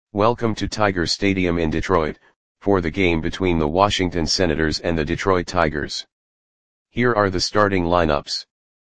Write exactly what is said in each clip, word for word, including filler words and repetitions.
Welcome to Tiger Stadium in Detroit, for the game between the Washington Senators and the Detroit Tigers. Here are the starting lineups.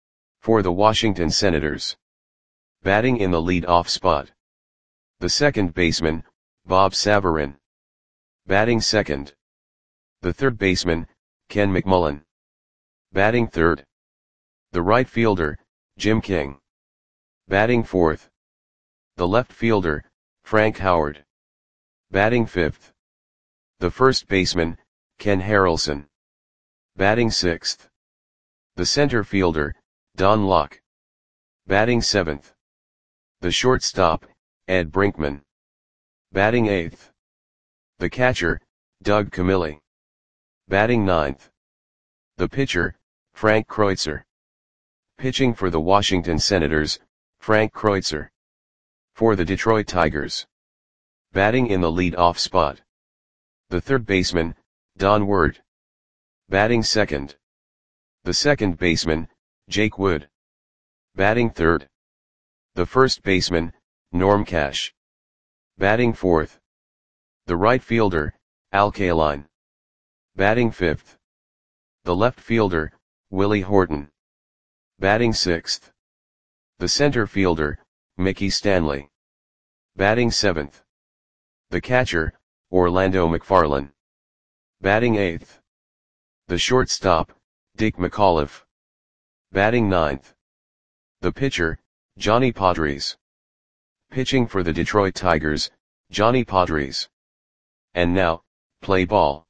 For the Washington Senators. Batting in the lead-off spot. The second baseman, Bob Savarin. Batting second. The third baseman, Ken McMullen. Batting third. The right fielder, Jim King. Batting fourth. The left fielder, Frank Howard. Batting fifth. The first baseman, Ken Harrelson. Batting sixth. The center fielder, Don Locke. Batting seventh. The shortstop, Ed Brinkman. Batting eighth. The catcher, Doug Camilli. Batting ninth. The pitcher, Frank Kreutzer. Pitching for the Washington Senators, Frank Kreutzer. For the Detroit Tigers. Batting in the lead-off spot. The third baseman, Don Ward. Batting second. The second baseman, Jake Wood. Batting third. The first baseman, Norm Cash. Batting fourth. The right fielder, Al Kaline. Batting fifth. The left fielder, Willie Horton. Batting sixth. The center fielder, Mickey Stanley. Batting seventh. The catcher, Orlando McFarlane. Batting eighth. The shortstop, Dick McAuliffe. Batting ninth. The pitcher, Johnny Podres. Pitching for the Detroit Tigers, Johnny Podres. And now, play ball.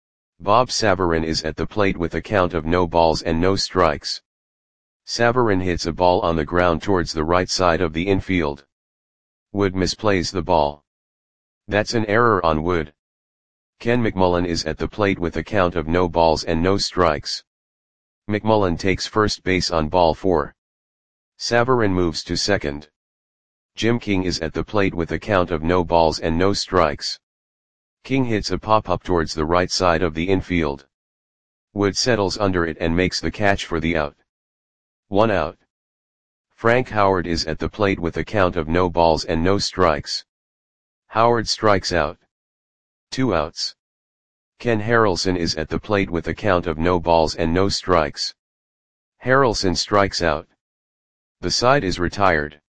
Bob Savarin is at the plate with a count of no balls and no strikes. Savarin hits a ball on the ground towards the right side of the infield. Wood misplays the ball. That's an error on Wood. Ken McMullen is at the plate with a count of no balls and no strikes. McMullen takes first base on ball four. Savarin moves to second. Jim King is at the plate with a count of no balls and no strikes. King hits a pop-up towards the right side of the infield. Wood settles under it and makes the catch for the out. One out. Frank Howard is at the plate with a count of no balls and no strikes. Howard strikes out. Two outs. Ken Harrelson is at the plate with a count of no balls and no strikes. Harrelson strikes out. The side is retired.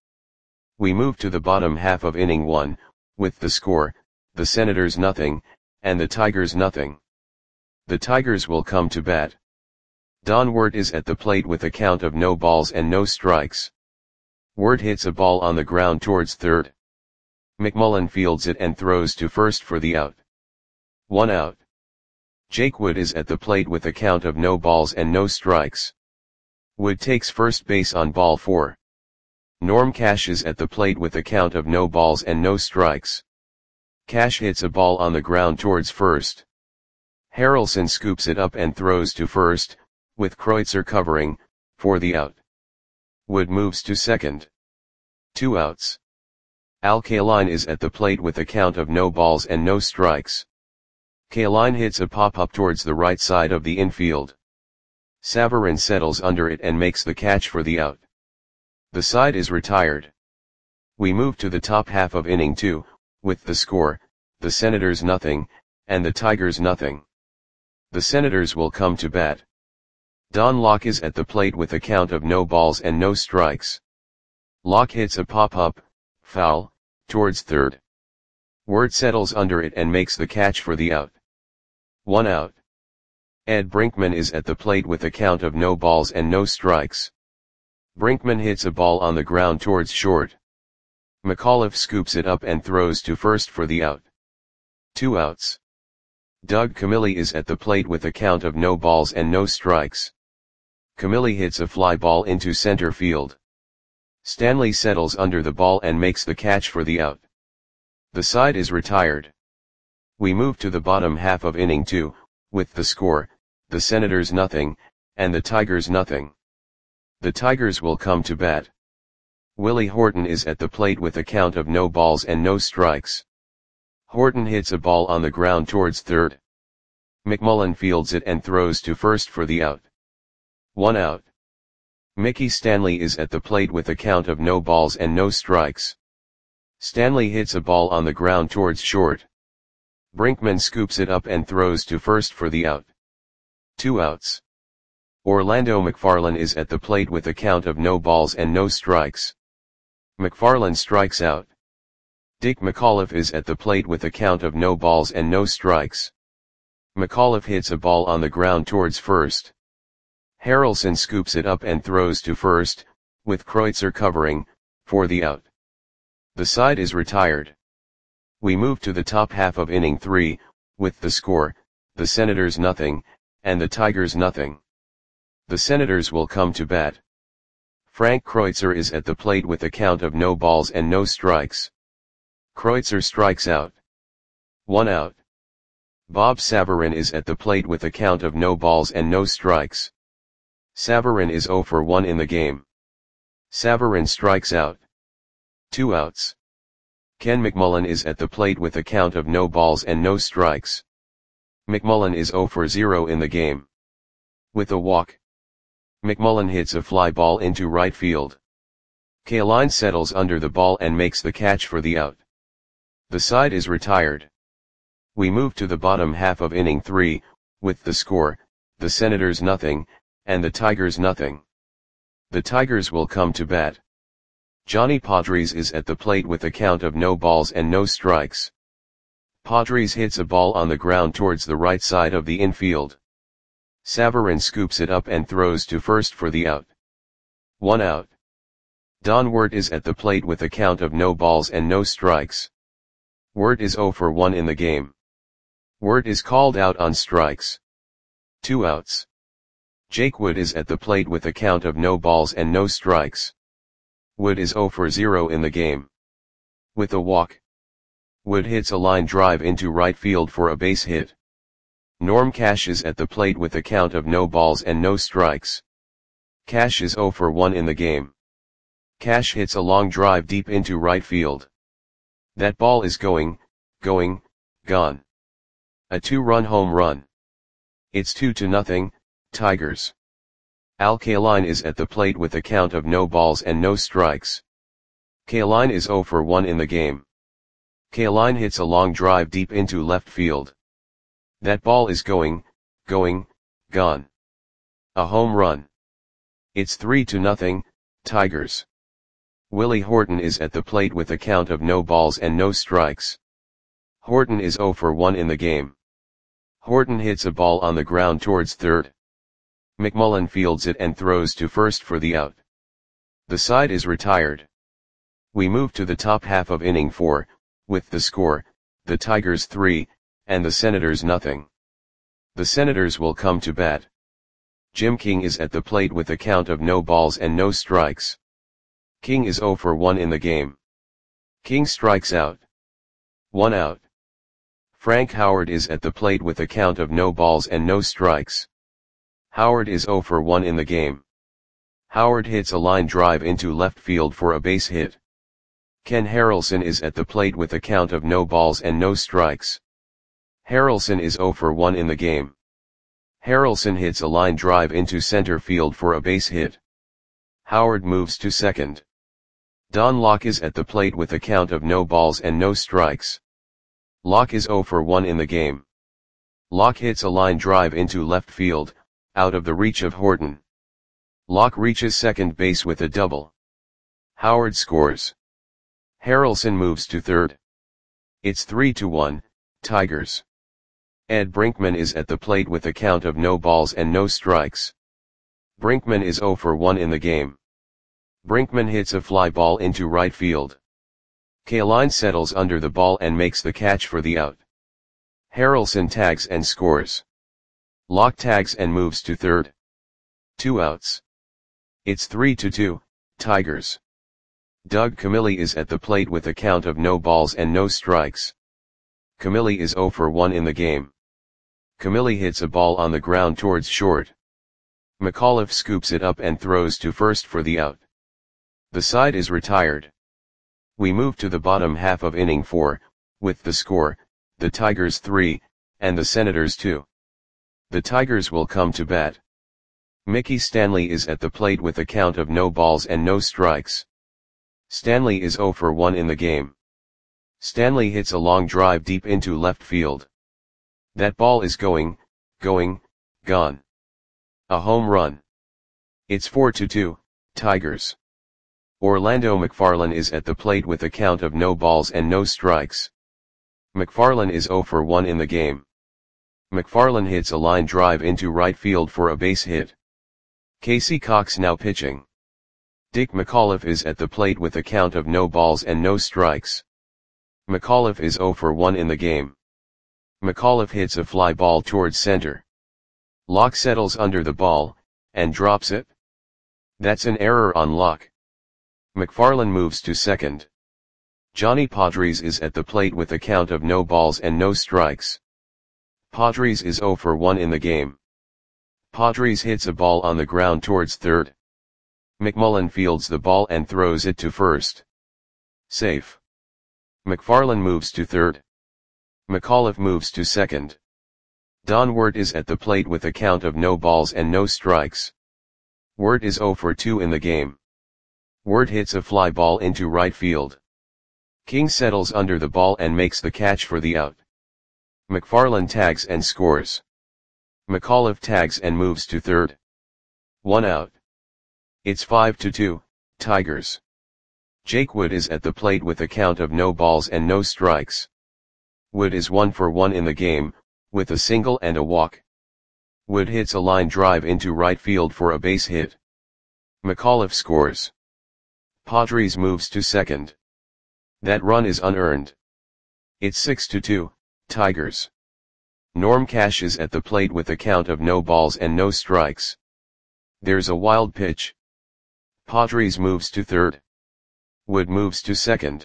We move to the bottom half of inning one, with the score, the Senators nothing, and the Tigers nothing. The Tigers will come to bat. Don Ward is at the plate with a count of no balls and no strikes. Ward hits a ball on the ground towards third. McMullen fields it and throws to first for the out. One out. Jake Wood is at the plate with a count of no balls and no strikes. Wood takes first base on ball four. Norm Cash is at the plate with a count of no balls and no strikes. Cash hits a ball on the ground towards first. Harrelson scoops it up and throws to first, with Kreutzer covering, for the out. Wood moves to second. Two outs. Al Kaline is at the plate with a count of no balls and no strikes. Kaline hits a pop-up towards the right side of the infield. Savarin settles under it and makes the catch for the out. The side is retired. We move to the top half of inning two, with the score, the Senators nothing, and the Tigers nothing. The Senators will come to bat. Don Locke is at the plate with a count of no balls and no strikes. Locke hits a pop-up, foul, towards third. Ward settles under it and makes the catch for the out. One out. Ed Brinkman is at the plate with a count of no balls and no strikes. Brinkman hits a ball on the ground towards short. McAuliffe scoops it up and throws to first for the out. Two outs. Doug Camilli is at the plate with a count of no balls and no strikes. Camilli hits a fly ball into center field. Stanley settles under the ball and makes the catch for the out. The side is retired. We move to the bottom half of inning two, with the score, the Senators nothing, and the Tigers nothing. The Tigers will come to bat. Willie Horton is at the plate with a count of no balls and no strikes. Horton hits a ball on the ground towards third. McMullen fields it and throws to first for the out. One out. Mickey Stanley is at the plate with a count of no balls and no strikes. Stanley hits a ball on the ground towards short. Brinkman scoops it up and throws to first for the out. Two outs. Orlando McFarlane is at the plate with a count of no balls and no strikes. McFarlane strikes out. Dick McAuliffe is at the plate with a count of no balls and no strikes. McAuliffe hits a ball on the ground towards first. Harrelson scoops it up and throws to first, with Kreutzer covering, for the out. The side is retired. We move to the top half of inning three, with the score, the Senators nothing, and the Tigers nothing. The Senators will come to bat. Frank Kreutzer is at the plate with a count of no balls and no strikes. Kreutzer strikes out. One out. Bob Savarin is at the plate with a count of no balls and no strikes. Savarin is zero for one in the game. Savarin strikes out. Two outs. Ken McMullen is at the plate with a count of no balls and no strikes. McMullen is zero for zero in the game. With a walk, McMullen hits a fly ball into right field. Kaline settles under the ball and makes the catch for the out. The side is retired. We move to the bottom half of inning three, with the score, the Senators nothing, and the Tigers nothing. The Tigers will come to bat. Johnny Podres is at the plate with a count of no balls and no strikes. Podres hits a ball on the ground towards the right side of the infield. Savarin scoops it up and throws to first for the out. One out. Don Wirt is at the plate with a count of no balls and no strikes. Wirt is zero for one in the game. Wirt is called out on strikes. Two outs. Jake Wood is at the plate with a count of no balls and no strikes. Wood is zero for zero in the game. With a walk, Wood hits a line drive into right field for a base hit. Norm Cash is at the plate with a count of no balls and no strikes. Cash is zero for one in the game. Cash hits a long drive deep into right field. That ball is going, going, gone. A two-run home run. It's two to nothing, Tigers. Al Kaline is at the plate with a count of no balls and no strikes. Kaline is zero for one in the game. Kaline hits a long drive deep into left field. That ball is going, going, gone. A home run. It's three to nothing, Tigers. Willie Horton is at the plate with a count of no balls and no strikes. Horton is zero for one in the game. Horton hits a ball on the ground towards third. McMullen fields it and throws to first for the out. The side is retired. We move to the top half of inning four, with the score, the Tigers three, and the Senators nothing. The Senators will come to bat. Jim King is at the plate with a count of no balls and no strikes. King is zero for one in the game. King strikes out. One out. Frank Howard is at the plate with a count of no balls and no strikes. Howard is zero for one in the game. Howard hits a line drive into left field for a base hit. Ken Harrelson is at the plate with a count of no balls and no strikes. Harrelson is zero for one in the game. Harrelson hits a line drive into center field for a base hit. Howard moves to second. Don Locke is at the plate with a count of no balls and no strikes. Locke is zero for one in the game. Locke hits a line drive into left field, out of the reach of Horton. Locke reaches second base with a double. Howard scores. Harrelson moves to third. It's three to one, Tigers. Ed Brinkman is at the plate with a count of no balls and no strikes. Brinkman is zero for one in the game. Brinkman hits a fly ball into right field. Kaline settles under the ball and makes the catch for the out. Harrelson tags and scores. Locke tags and moves to third. Two outs. It's three to two, Tigers. Doug Camilli is at the plate with a count of no balls and no strikes. Camilli is zero for one in the game. Camilli hits a ball on the ground towards short. McAuliffe scoops it up and throws to first for the out. The side is retired. We move to the bottom half of inning four, with the score, the Tigers three, and the Senators two. The Tigers will come to bat. Mickey Stanley is at the plate with a count of no balls and no strikes. Stanley is zero for one in the game. Stanley hits a long drive deep into left field. That ball is going, going, gone. A home run. It's four to two, Tigers. Orlando McFarlane is at the plate with a count of no balls and no strikes. McFarlane is zero for one in the game. McFarlane hits a line drive into right field for a base hit. Casey Cox now pitching. Dick McAuliffe is at the plate with a count of no balls and no strikes. McAuliffe is zero for one in the game. McAuliffe hits a fly ball towards center. Locke settles under the ball, and drops it. That's an error on Locke. McFarlane moves to second. Johnny Padres is at the plate with a count of no balls and no strikes. Padres is zero for one in the game. Padres hits a ball on the ground towards third. McMullen fields the ball and throws it to first. Safe. McFarlane moves to third. McAuliffe moves to second. Don Wirt is at the plate with a count of no balls and no strikes. Wirt is zero for two in the game. Wirt hits a fly ball into right field. King settles under the ball and makes the catch for the out. McFarlane tags and scores. McAuliffe tags and moves to third. One out. It's five to two, Tigers. Jake Wood is at the plate with a count of no balls and no strikes. Wood is one for one in the game, with a single and a walk. Wood hits a line drive into right field for a base hit. McAuliffe scores. Padres moves to second. That run is unearned. It's six to two, Tigers. Norm Cash is at the plate with a count of no balls and no strikes. There's a wild pitch. Padres moves to third. Wood moves to second.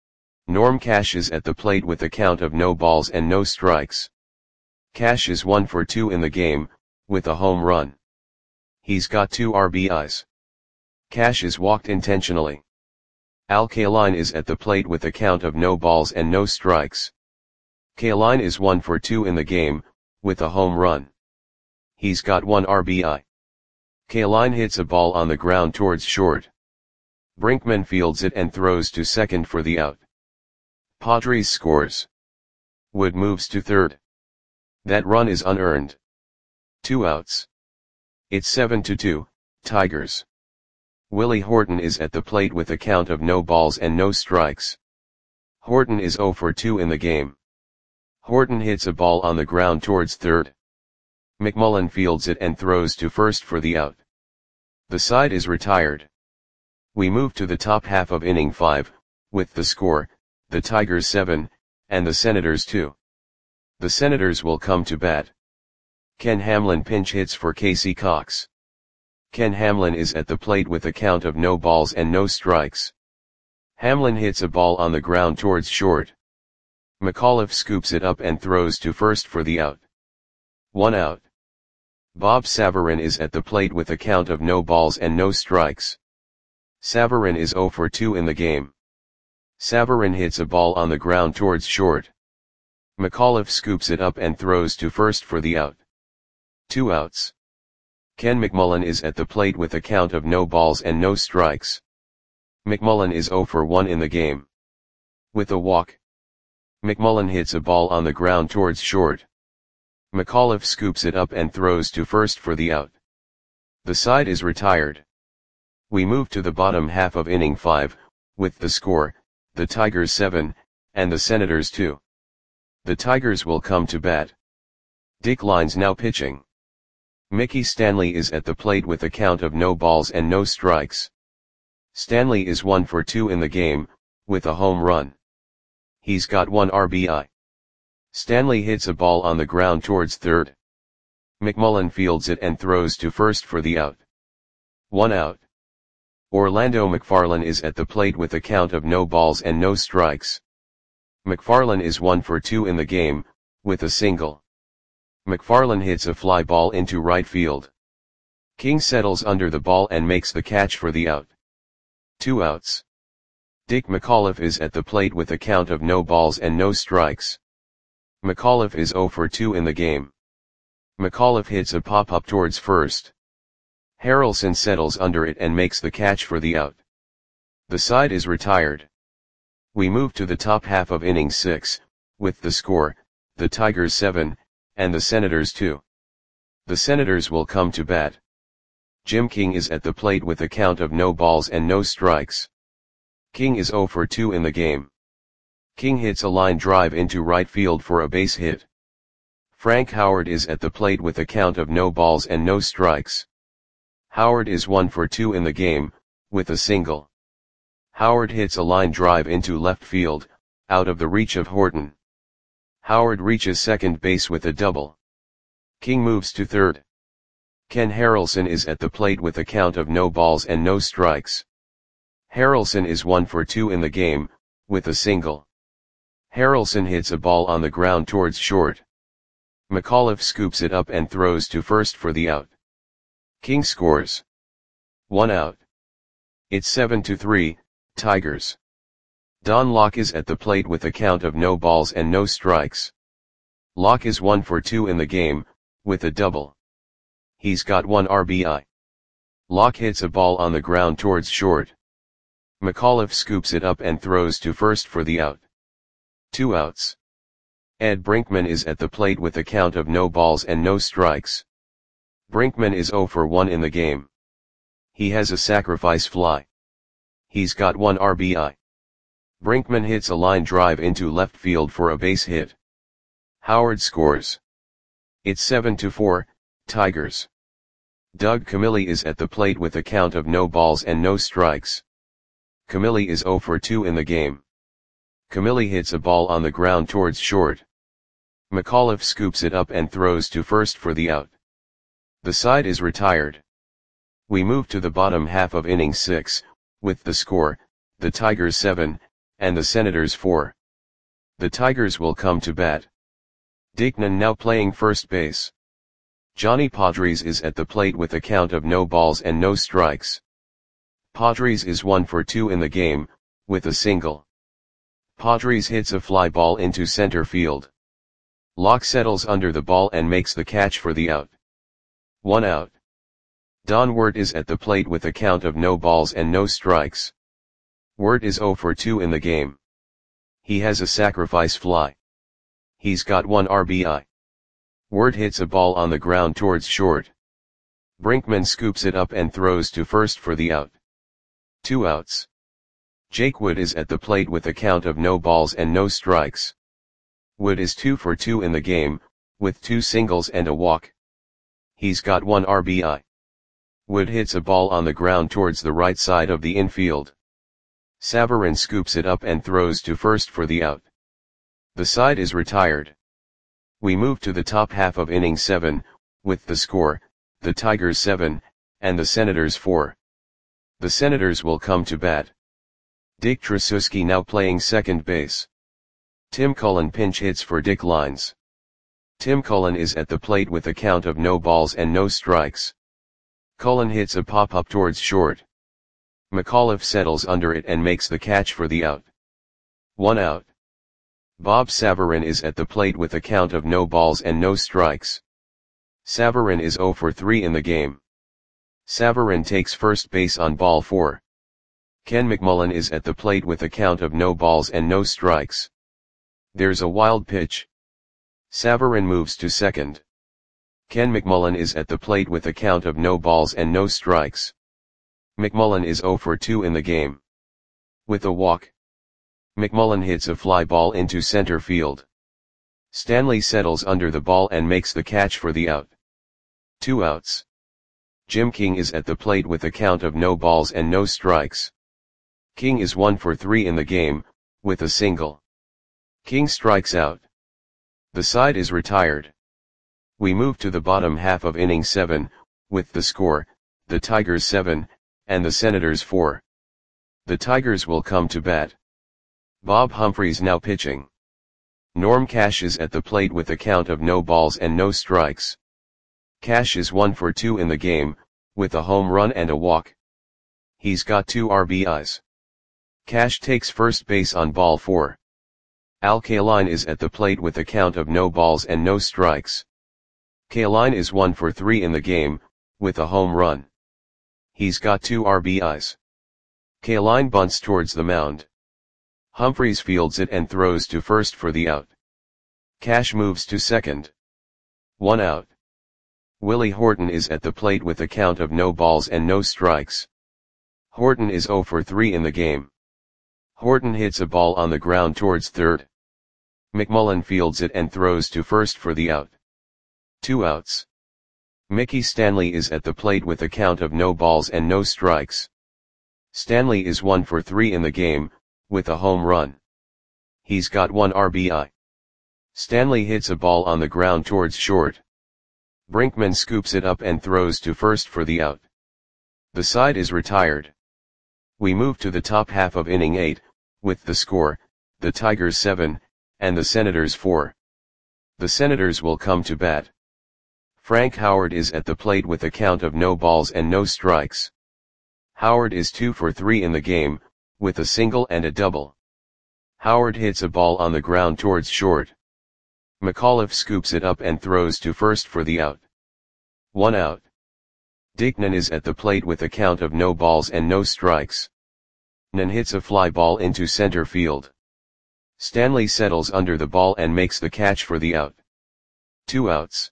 Norm Cash is at the plate with a count of no balls and no strikes. Cash is one for two in the game, with a home run. He's got two R B Is. Cash is walked intentionally. Al Kaline is at the plate with a count of no balls and no strikes. Kaline is one for two in the game, with a home run. He's got one R B I. Kaline hits a ball on the ground towards short. Brinkman fields it and throws to second for the out. Padres scores. Wood moves to third. That run is unearned. Two outs. It's seven to two, Tigers. Willie Horton is at the plate with a count of no balls and no strikes. Horton is zero for two in the game. Horton hits a ball on the ground towards third. McMullen fields it and throws to first for the out. The side is retired. We move to the top half of inning five, with the score, the Tigers seven, and the Senators two. The Senators will come to bat. Ken Hamlin pinch hits for Casey Cox. Ken Hamlin is at the plate with a count of no balls and no strikes. Hamlin hits a ball on the ground towards short. McAuliffe scoops it up and throws to first for the out. One out. Bob Savarin is at the plate with a count of no balls and no strikes. Savarin is zero for two in the game. Savarin hits a ball on the ground towards short. McAuliffe scoops it up and throws to first for the out. Two outs. Ken McMullen is at the plate with a count of no balls and no strikes. McMullen is zero for one in the game. With a walk. McMullen hits a ball on the ground towards short. McAuliffe scoops it up and throws to first for the out. The side is retired. We move to the bottom half of inning five, with the score, the Tigers seven, and the Senators two. The Tigers will come to bat. Dick Lines now pitching. Mickey Stanley is at the plate with a count of no balls and no strikes. Stanley is one for two in the game, with a home run. He's got one R B I. Stanley hits a ball on the ground towards third. McMullen fields it and throws to first for the out. One out. Orlando McFarlane is at the plate with a count of no balls and no strikes. McFarlane is one for two in the game, with a single. McFarlane hits a fly ball into right field. King settles under the ball and makes the catch for the out. Two outs. Dick McAuliffe is at the plate with a count of no balls and no strikes. McAuliffe is zero for two in the game. McAuliffe hits a pop-up towards first. Harrelson settles under it and makes the catch for the out. The side is retired. We move to the top half of inning six, with the score, the Tigers seven, and the Senators two. The Senators will come to bat. Jim King is at the plate with a count of no balls and no strikes. King is oh for two in the game. King hits a line drive into right field for a base hit. Frank Howard is at the plate with a count of no balls and no strikes. Howard is one for two in the game, with a single. Howard hits a line drive into left field, out of the reach of Horton. Howard reaches second base with a double. King moves to third. Ken Harrelson is at the plate with a count of no balls and no strikes. Harrelson is one for two in the game, with a single. Harrelson hits a ball on the ground towards short. McAuliffe scoops it up and throws to first for the out. King scores. One out. It's seven to three, Tigers. Don Locke is at the plate with a count of no balls and no strikes. Locke is one for two in the game, with a double. He's got one R B I. Locke hits a ball on the ground towards short. McAuliffe scoops it up and throws to first for the out. Two outs. Ed Brinkman is at the plate with a count of no balls and no strikes. Brinkman is oh for one in the game. He has a sacrifice fly. He's got one R B I. Brinkman hits a line drive into left field for a base hit. Howard scores. It's seven to four, Tigers. Doug Camilli is at the plate with a count of no balls and no strikes. Camilli is oh for two in the game. Camilli hits a ball on the ground towards short. McAuliffe scoops it up and throws to first for the out. The side is retired. We move to the bottom half of inning six, with the score, the Tigers seven, and the Senators four. The Tigers will come to bat. Dickman now playing first base. Johnny Padres is at the plate with a count of no balls and no strikes. Padres is one for two in the game, with a single. Padres hits a fly ball into center field. Locke settles under the ball and makes the catch for the out. One out. Don Wirt is at the plate with a count of no balls and no strikes. Wirt is oh for two in the game. He has a sacrifice fly. He's got one R B I. Wirt hits a ball on the ground towards short. Brinkman scoops it up and throws to first for the out. Two outs. Jake Wood is at the plate with a count of no balls and no strikes. Wood is two for two in the game, with two singles and a walk. He's got one R B I. Wood hits a ball on the ground towards the right side of the infield. Savarin scoops it up and throws to first for the out. The side is retired. We move to the top half of inning seven, with the score, the Tigers seven, and the Senators four. The Senators will come to bat. Dick Tracewski now playing second base. Tim Cullen pinch hits for Dick Lines. Tim Cullen is at the plate with a count of no balls and no strikes. Cullen hits a pop-up towards short. McAuliffe settles under it and makes the catch for the out. One out. Bob Savarin is at the plate with a count of no balls and no strikes. Savarin is oh for three in the game. Savarin takes first base on ball four. Ken McMullen is at the plate with a count of no balls and no strikes. There's a wild pitch. Savarin moves to second. Ken McMullen is at the plate with a count of no balls and no strikes. McMullen is oh for two in the game. With a walk. McMullen hits a fly ball into center field. Stanley settles under the ball and makes the catch for the out. Two outs. Jim King is at the plate with a count of no balls and no strikes. King is one for three in the game, with a single. King strikes out. The side is retired. We move to the bottom half of inning seven, with the score, the Tigers seven, and the Senators four. The Tigers will come to bat. Bob Humphreys now pitching. Norm Cash is at the plate with a count of no balls and no strikes. Cash is one for two in the game, with a home run and a walk. He's got two R B Is. Cash takes first base on ball four. Al Kaline is at the plate with a count of no balls and no strikes. Kaline is one for three in the game, with a home run. He's got two R B Is. Kaline bunts towards the mound. Humphries fields it and throws to first for the out. Cash moves to second. One out. Willie Horton is at the plate with a count of no balls and no strikes. Horton is zero for three in the game. Horton hits a ball on the ground towards third. McMullen fields it and throws to first for the out. Two outs. Mickey Stanley is at the plate with a count of no balls and no strikes. Stanley is one for three in the game, with a home run. He's got one R B I. Stanley hits a ball on the ground towards short. Brinkman scoops it up and throws to first for the out. The side is retired. We move to the top half of inning eight, with the score, the Tigers seven, and the Senators four. The Senators will come to bat. Frank Howard is at the plate with a count of no balls and no strikes. Howard is two for three in the game, with a single and a double. Howard hits a ball on the ground towards short. McAuliffe scoops it up and throws to first for the out. One out. Dickman is at the plate with a count of no balls and no strikes. Nan hits a fly ball into center field. Stanley settles under the ball and makes the catch for the out. Two outs.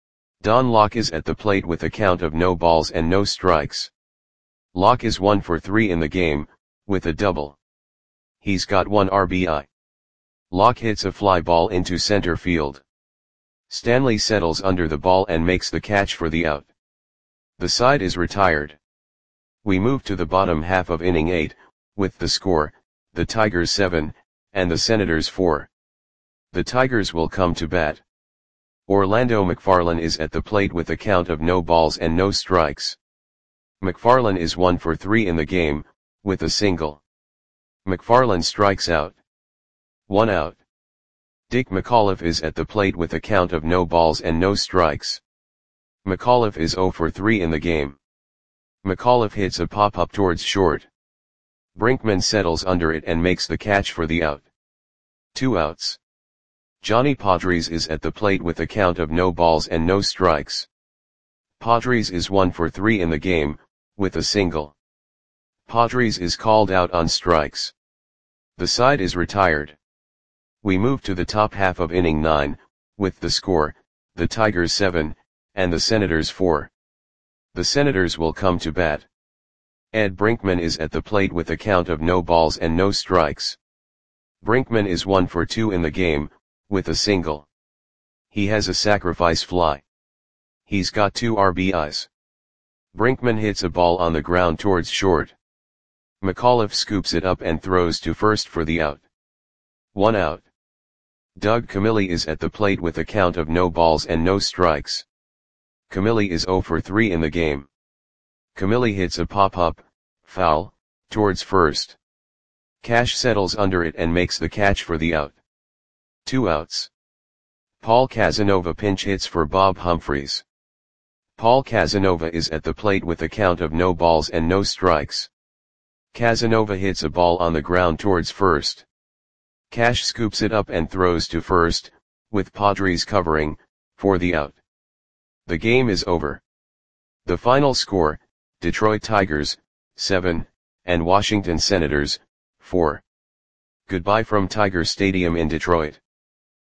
Don Locke is at the plate with a count of no balls and no strikes. Locke is one for three in the game, with a double. He's got one R B I. Locke hits a fly ball into center field. Stanley settles under the ball and makes the catch for the out. The side is retired. We move to the bottom half of inning eight, with the score, the Tigers seven, and the Senators four. The Tigers will come to bat. Orlando McFarlane is at the plate with a count of no balls and no strikes. McFarlane is one for three in the game, with a single. McFarlane strikes out. One out. Dick McAuliffe is at the plate with a count of no balls and no strikes. McAuliffe is zero for three in the game. McAuliffe hits a pop-up towards short. Brinkman settles under it and makes the catch for the out. Two outs. Johnny Padres is at the plate with a count of no balls and no strikes. Padres is one for three in the game, with a single. Padres is called out on strikes. The side is retired. We move to the top half of inning nine, with the score, the Tigers seven, and the Senators four. The Senators will come to bat. Ed Brinkman is at the plate with a count of no balls and no strikes. Brinkman is one for two in the game, with a single. He has a sacrifice fly. He's got two R B Is. Brinkman hits a ball on the ground towards short. McAuliffe scoops it up and throws to first for the out. One out. Doug Camilli is at the plate with a count of no balls and no strikes. Camilli is zero for three in the game. Camilli hits a pop-up, foul, towards first. Cash settles under it and makes the catch for the out. Two outs. Paul Casanova pinch hits for Bob Humphries. Paul Casanova is at the plate with a count of no balls and no strikes. Casanova hits a ball on the ground towards first. Cash scoops it up and throws to first, with Padres covering, for the out. The game is over. The final score, Detroit Tigers, seven, and Washington Senators, four. Goodbye from Tiger Stadium in Detroit.